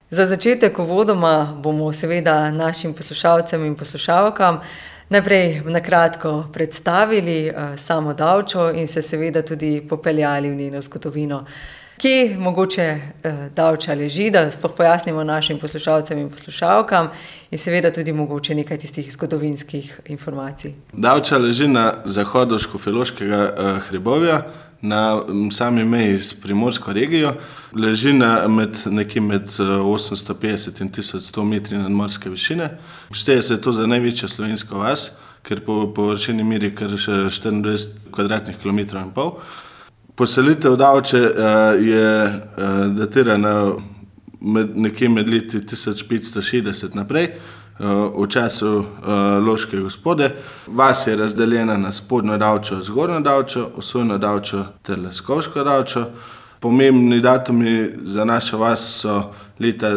Za začetek uvodoma bomo seveda našim poslušalcem in poslušalkam najprej na kratko predstavili samo Davčo in se seveda tudi popeljali v njeno zgodovino. Kje mogoče Davča leži, da sploh pojasnimo našim poslušalcem in poslušalkam in seveda tudi mogoče nekaj tistih zgodovinskih informacij. Davča leži na zahodu Škofjeloškega hribovja, na sami meji s Primorsko regijo. Leži nekje med 850 in 1100 metri nadmorske višine. Šteje se to za največjo slovensko vas, ker po površini meri kar 24 kvadratnih kilometrov in pol. Poselitev Davče je datirana nekje med leti 1560 naprej, v času Loške gospode. Vas je razdeljena na Spodnjo Davčo, Zgornjo Davčo, Osojno Davčo ter Leskovško Davčo. Pomembni datumi za našo vas so leta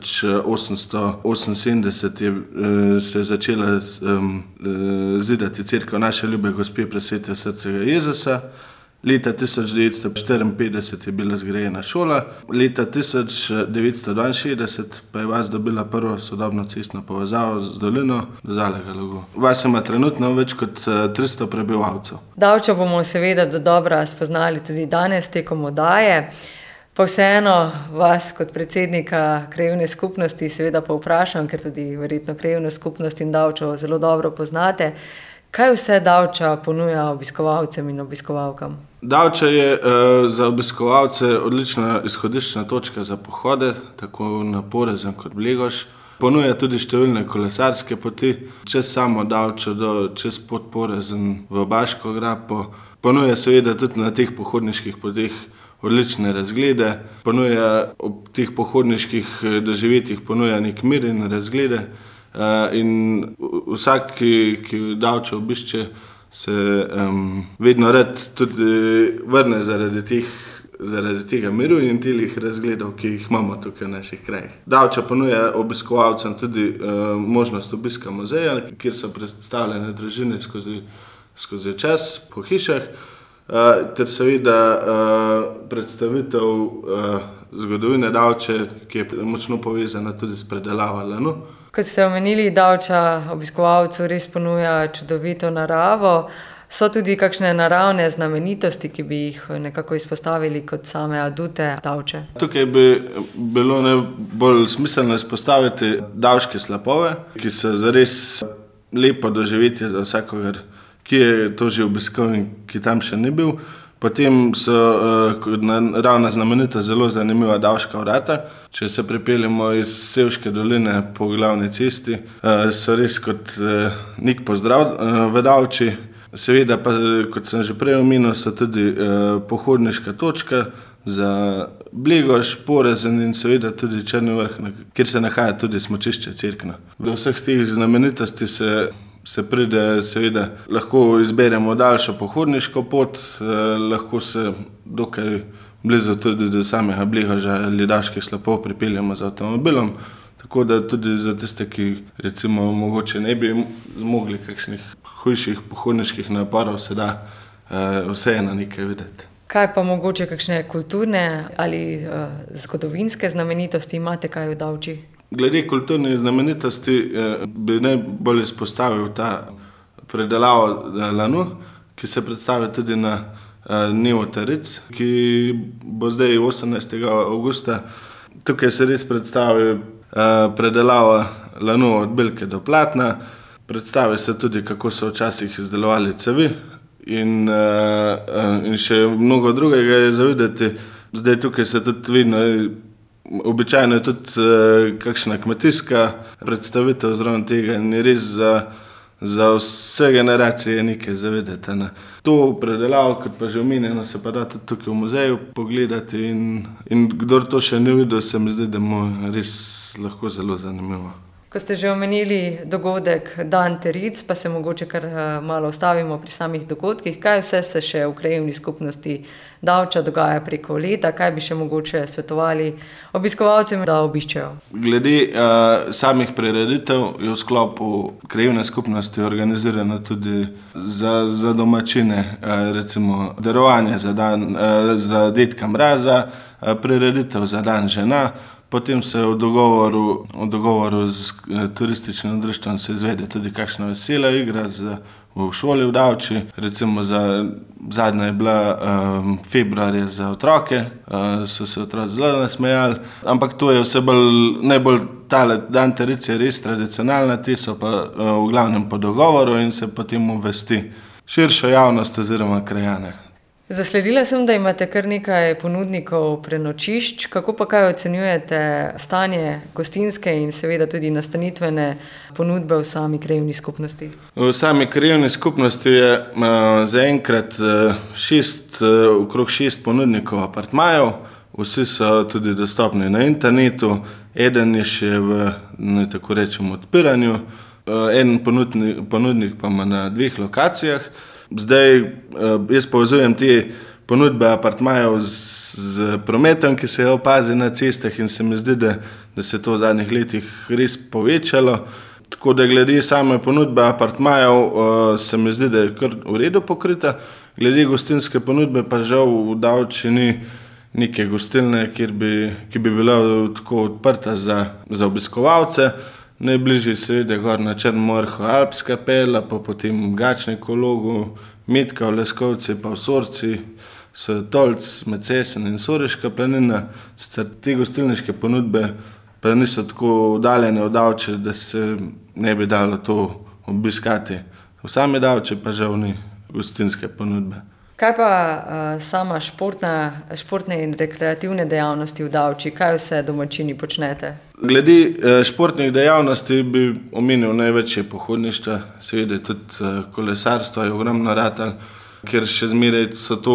1878 se je začela zidati cerkev naše ljube gospe presvetega srcega Jezusa. Leta 1954 je bila zgrajena šola, leta 1962 pa je vas dobila prvo sodobno cestno povezavo z dolino do Zalega Logu. Vas ima trenutno več kot 300 prebivalcev. Davčo bomo seveda dodobra spoznali tudi danes tekom oddaje. Pa vseeno vas kot predsednika krajevne skupnosti seveda povprašam, ker tudi verjetno krajevno skupnost in Davčo zelo dobro poznate. Kaj vse Davča ponuja obiskovalcem in obiskovalkam? Davča je za obiskovalce odlična izhodiščna točka za pohode, tako na Porezen kot Blegoš. Ponuja tudi številne kolesarske poti, čez samo Davčo čez pod Porezen v Baško grapo. Ponuja seveda tudi na teh pohodniških poteh odlične razglede. Ponuja ob teh pohodniških doživetjih ponuja nek mir in razglede. In vsak, ki Davčo obišče, se vedno rad tudi vrne zaradi tega miru in teh razgledov, ki jih imamo tukaj v naših krajih. Davča ponuja obiskovalcem tudi možnost obiska muzeja, kjer so predstavljene družine skozi čas po hišah, ter seveda predstavitev zgodovine Davče, ki je močno povezana tudi s predelavo lanu. Kot ste omenili, Davča obiskovalcu res ponuja čudovito naravo. So tudi kakšne naravne znamenitosti, ki bi jih nekako izpostavili kot same adute Davče? Tukaj bi bilo najbolj smiselno izpostaviti davške slapove, ki so zares lepo doživetje za vsakogar, ki je to že obiskal in ki tam še ni bil. Potem so naravna znamenitost zelo zanimiva Davška vrata. Če se pripeljemo iz Sevške doline po glavni cesti, so res kot nek pozdrav v Davči. Seveda pa, kot sem že prej omenil, so tudi pohodniška točka za Blegoš, Porezen in seveda tudi Črni vrh, kjer se nahaja tudi smučišče Cerkno. Do vseh teh znamenitosti se pride, seveda lahko izberemo daljšo pohodniško pot, lahko se dokaj blizu tudi do samega Blegoža ali Davških slapov pripeljemo z avtomobilom, tako da tudi za tiste, ki recimo mogoče ne bi zmogli kakšnih hujših pohodniških naporov, se da vseeno nekaj videti. Kaj pa mogoče kakšne kulturne ali zgodovinske znamenitosti imate kaj v Davči? Glede kulturne znamenitosti bi najbolj izpostavil ta predelavo lanu, ki se predstavlja tudi na dnevu Taric, ki bo zdaj 18. avgusta. Tukaj se res predstavi predelava lanu od bilke do platna. Predstavi se tudi, kako so včasih izdelovali cevi in še mnogo drugega je za videti. Zdaj tukaj se tudi vidno, običajno je tudi kakšna kmetijska predstavitev zraven tega in je res za vse generacije nekaj za videti. To predelavo, kot pa že omenjeno, se pa da tudi tukaj v muzeju pogledati in kdor to še ne videl, se mi zdi, da mu res lahko zelo zanimivo. Ko ste že omenili dogodek Dan Teric, pa se mogoče kar malo ustavimo pri samih dogodkih. Kaj vse se še v krajevni skupnosti Davča dogaja preko leta? Kaj bi še mogoče svetovali obiskovalcem, da obiščejo? Glede samih prireditev je v sklopu krajevne skupnosti organizirano tudi za domačine, recimo darovanje za Dedka Mraza, prireditev za Dan žena, Potem se v dogovoru z turističnim društvom se izvede tudi kakšna vesela igra v šoli v Davči. Recimo zadnja je bila februarja za otroke, so se otroci zelo nasmejali, ampak to je vse najbolj tale dan tradicije res tradicionalna, te so pa v glavnem po dogovoru in se potem obvesti širšo javnost oziroma krajane. Zasledila sem, da imate kar nekaj ponudnikov prenočišč. Kako pa kaj ocenjujete stanje gostinske in seveda tudi nastanitvene ponudbe v sami krajevni skupnosti? V sami krajevni skupnosti je zaenkrat okrog 6 ponudnikov apartmajev. Vsi so tudi dostopni na internetu. Eden je še v, tako rečem, odpiranju. En ponudnik pa ima na 2 lokacijah. Zdaj, jaz povezujem te ponudbe apartmajev z prometom, ki se je opazi na cestah in se mi zdi, da se to v zadnjih letih res povečalo. Tako da glede same ponudbe apartmajev se mi zdi, da je kar v redu pokrita. Glede gostinske ponudbe pa žal v Davči ni neke gostilne, ki bi bila tako odprta za obiskovalce. Najbližji seveda gor na Črnem vrhu Alpska pela, pa potem Gačnik v Logu, Metka v Leskovci, pa v Sorci, Tolc, Mecesen in Soriška planina. Sicer te gostilniške ponudbe pa niso tako oddaljene od Davče, da se ne bi dalo to obiskati. V sami Davči pa žal ni gostinske ponudbe. Kaj pa sama športne in rekreativne dejavnosti v Davči? Kaj vse domačini počnete? Glede športnih dejavnosti bi omenil največje pohodništva, seveda tudi kolesarstvo je ogromno ratalo, ker še zmeraj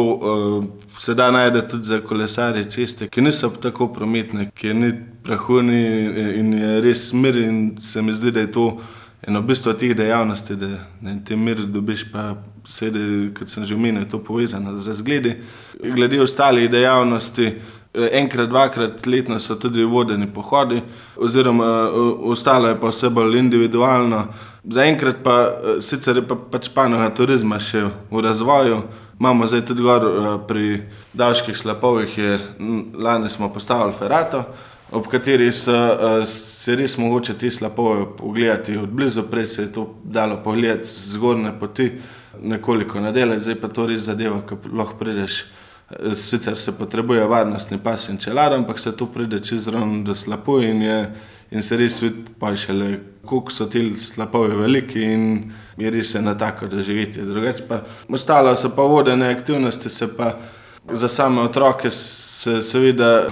se da najde tudi za kolesarje ceste, ki niso tako prometne, ki ni prahu in je res mir in se mi zdi, da je to eno bistvo teh dejavnosti, da te mir dobiš, pa seveda, kot sem že omenil, je to povezano z razgledi. Glede ostalih dejavnosti, enkrat, dvakrat letno so tudi vodeni pohodi, oziroma ostalo je pa vse bolj individualno. Zaenkrat pa sicer je pač panoga turizma še v razvoju. Imamo zdaj tudi gor pri Davških slapovih, lani smo postavili ferato, ob kateri se res mogoče te slapove pogledati od blizu. Prej se je to dalo pogledati z zgornje poti, nekoliko nadelati, zdaj pa to res zadeva, ko lahko prideš. Sicer se potrebuje varnostni pas in čelada, ampak se tu pride čez ravno do slapov in se res vidi pa šele, koliko so ti slapovi veliki in je res eno tako doživetje. Drugače pa ostalo so pa vodene aktivnosti, se pa za same otroke se seveda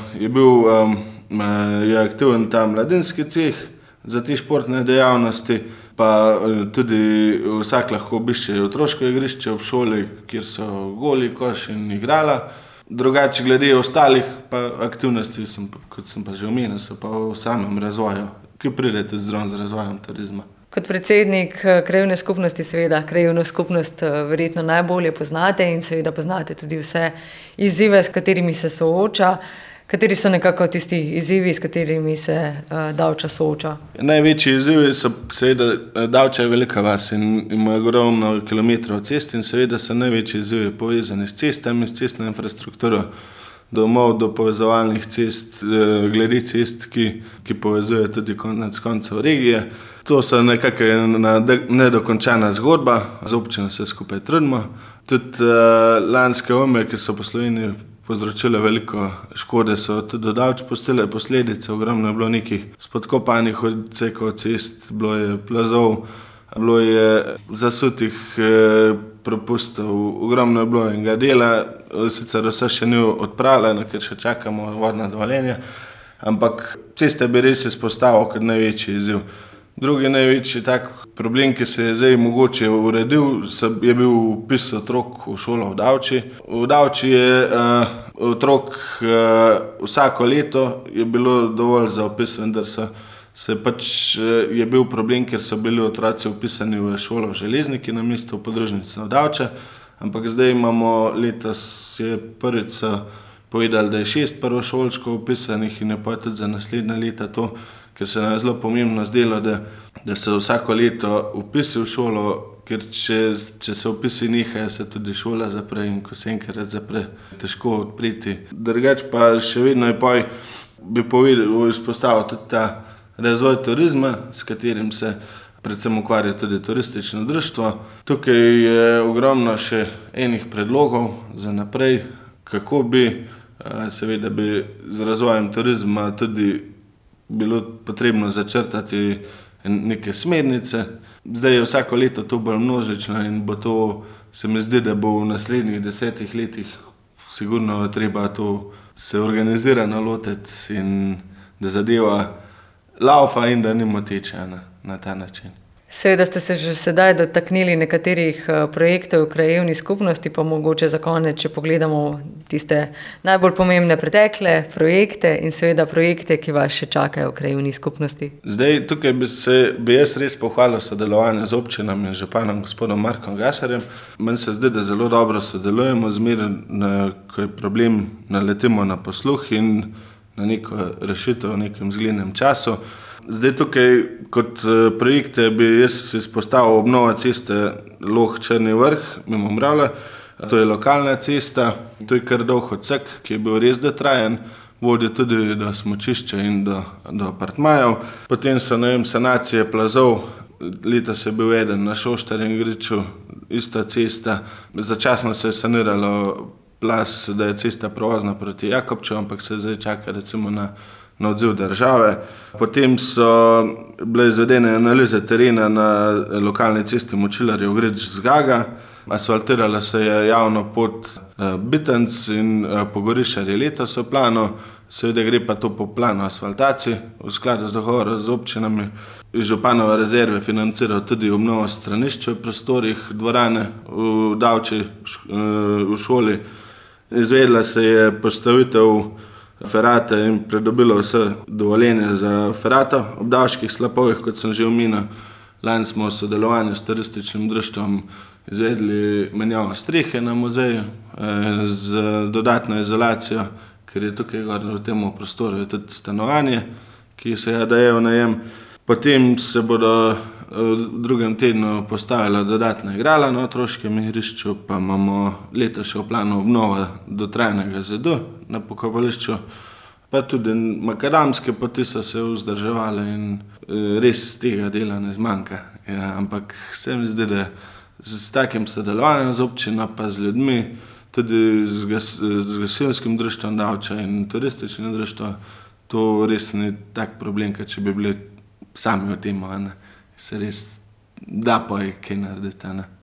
je aktiven ta mladinski ceh za te športne dejavnosti, pa tudi vsak lahko obišče otroško igrišče ob šoli, kjer so goli, koš in igrala. Drugače glede ostalih pa aktivnosti, kot sem pa že omenil, so pa v samem razvoju, ki pridete z razvojem turizma. Kot predsednik krajevne skupnosti, seveda krajevno skupnost verjetno najbolje poznate in seveda poznate tudi vse izzive, s katerimi se sooča. Kateri so nekako tisti izzivi, s katerimi se Davča sooča? Največji izzivi so seveda, Davča je velika vas in ima ogromno kilometrov cest in seveda so največji izzivi povezani s cestami, s cestno infrastrukturo, domov do povezovalnih cest, glede cest, ki povezuje tudi konec koncev regije. To so nekako nedokončana zgodba, z občino se skupaj trudimo. Tudi lanske ujme, ki so po Sloveniji povzročile veliko škode, so tudi do Davč pustile posledice. Ogromno je bilo nekih spodkopanih odsekov cest, bilo je plazov, bilo je zasutih propustov, ogromno je bilo enega dela, sicer vse še ni odpravljeno, ker še čakamo vodna dovoljenja, ampak ceste bi res izpostavil kot največji izziv. Drugi največji tak problem, ki se je zdaj mogoče uredil, je bil vpis otrok v šolo v Davči. V Davči je otrok vsako leto je bilo dovolj za vpis, vendar je bil problem, ker so bili otroci vpisani v šolo v Železniki namesto v podružnico Davče, ampak zdaj imamo letos je prvič povedali, da je 6 prvošolčkov vpisanih in je pa tudi za naslednje leta to, ker se nam je zelo pomembno zdelo, da se vsako leto vpisi v šolo, ker če se vpisi nehajo, se tudi šola zapre in ko se enkrat zapre, težko odpreti. Drugače pa še vedno je bi izpostavil tudi ta razvoj turizma, s katerim se predvsem ukvarja tudi turistično društvo. Tukaj je ogromno še enih predlogov za naprej, kako bi, seveda bi z razvojem turizma tudi bilo potrebno začrtati neke smernice. Zdaj je vsako leto to bolj množično in bo to, se mi zdi, da bo v naslednjih 10 letih sigurno treba to se organizirano lotiti in da zadeva laufa in da ni moteče na ta način. Seveda ste se že sedaj dotaknili nekaterih projektov v krajevni skupnosti, pa mogoče za konec, če pogledamo tiste najbolj pomembne pretekle projekte in seveda projekte, ki vas še čakajo v krajevni skupnosti. Zdaj, tukaj bi jaz res pohvalil sodelovanje z občinami in županom gospodom Markom Gasarjem. Meni se zdi, da zelo dobro sodelujemo, zmeraj, ko je problem, naletimo na posluh in na neko rešitev v nekem zglednem času. Zdaj tukaj kot projekte bi jaz izpostavil obnova ceste Loh-Črni Vrh mimo Mravlja. To je lokalna cesta, to je kar dolg odsek, ki je bil res dotrajen, vodi tudi do smučišča in do apartmajev. Potem so sanacije plazov, letos je bil eden na Šoštarjem griču, ista cesta. Začasno se je saniralo plaz, da je cesta prevozna proti Jakobču, ampak se zdaj čaka recimo na odziv države. Potem so bile izvedene analize terena na lokalni cesti Močilarjev Grič-Zgaga. Asfaltirala se je javno pot Bitenc in Pogorišarje letos v planu. Seveda gre pa to po planu asfaltacij. V skladu z dogovorom z občinami iz županove rezerve financiral tudi obnovo stranišč v prostorih dvorane v Davči v šoli. Izvedla se je postavitev ferate in pridobilo vse dovoljenje za ferato ob Davških slapovih, kot sem že omenil. Lani smo v sodelovanju s turističnim društvom izvedli menjavo strehe na muzeju z dodatno izolacijo, ker je tukaj v tem prostoru je tudi stanovanje, ki se je daje v najem. Potem se bodo v drugem tednu postavila dodatna igrala na otroškem igrišču, pa imamo letos še v planu obnova dotrajanega zidu na pokopališču, pa tudi makadamske poti so se vzdrževale in res tega dela ne zmanjka. Ja, ampak se mi zdi, da s takim sodelovanjem z občino pa z ljudmi, tudi z gasilskim društvom Davča in turističnim društvom, to res ni tak problem, kot če bi bili sami v tem, se res da pa je kaj narediti.